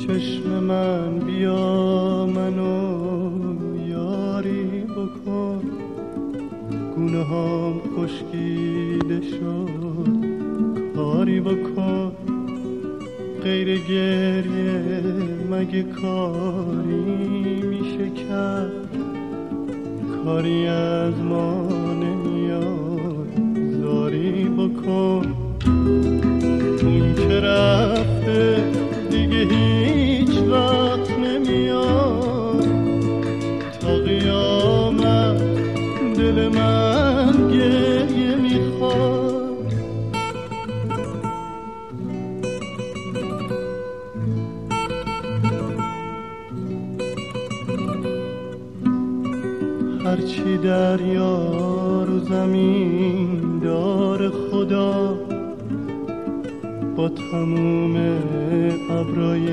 چشم من بیا منو یاری بکن، گونه هام خشکیده شد کاری بکن، غیر گریه مگه کاری میشه کرد، کاری از ما نمیاد زاری بکن. اون که رفته دیگه هیچ وقت نمیاد، تا قیامت دل من گریه میخواد. هرچی دریا رو زمین دار خدا، با تموم ابرای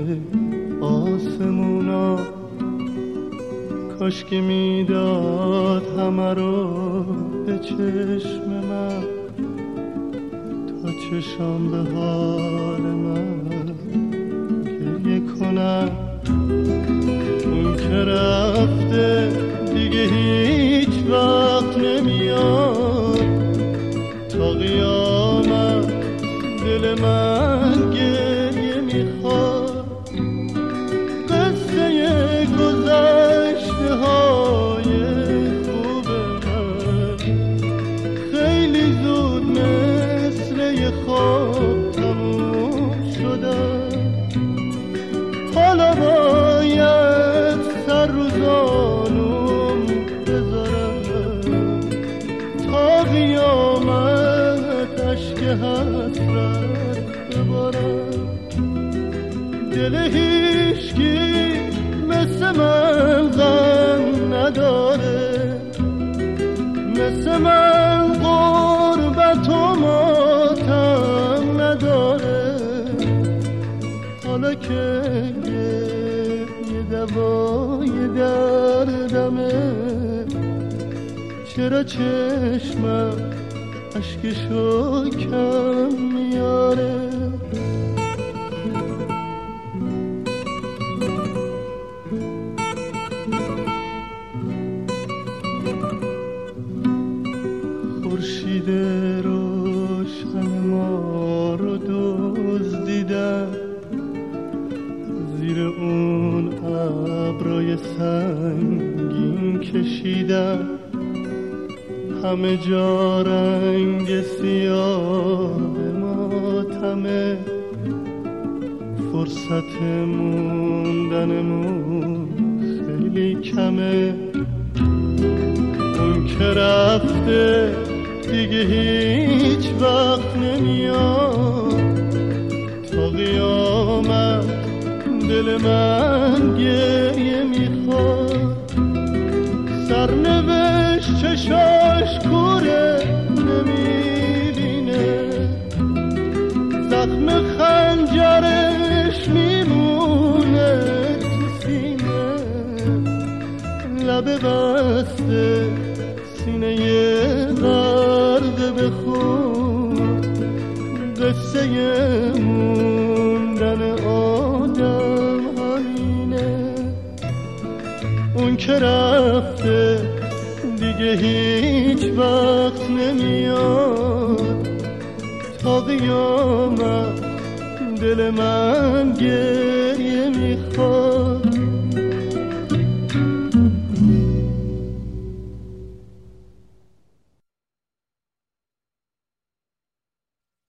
آسمونا، کاش که میداد همه رو به چشم من، تا چشم به حال من گریه کنم. اون که رفته دیگه هیچ وقت نمیاد، تا قیامت دل من گریه میخواد. قصه گذشته های خوب من خیلی زود مثل یه خواب تموم شدن، حالا باید سر رو زانوم بذارم، تا قیامت اشک حسرت ببارم. دل هیچکی مثل من غم نداره، مثل من غربت و ماتم نداره. حالا که یه دوای دردمه، چرا چشمم اشکشو کم میاره؟ خورشید روشن ما رو دزدیدن، زیر اون ابرای سنگین کشیدن، همه جا رنگ سیاه ماتمه، فرصت موندنمون خیلی کمه. اون که رفته دیگه هیچ وقت نمیاد، تا قیامت دل من گریه میخواد. سرنوشت چشاش کوره نمیبینه، زخم خنجرش میمونه تو سینه، لب بسته سینه غرق به خون، قصه موندن آدم همینه. اون که رفته دیگه هیچ وقت نمیاد، تا قیامت دل من گریه میخواد.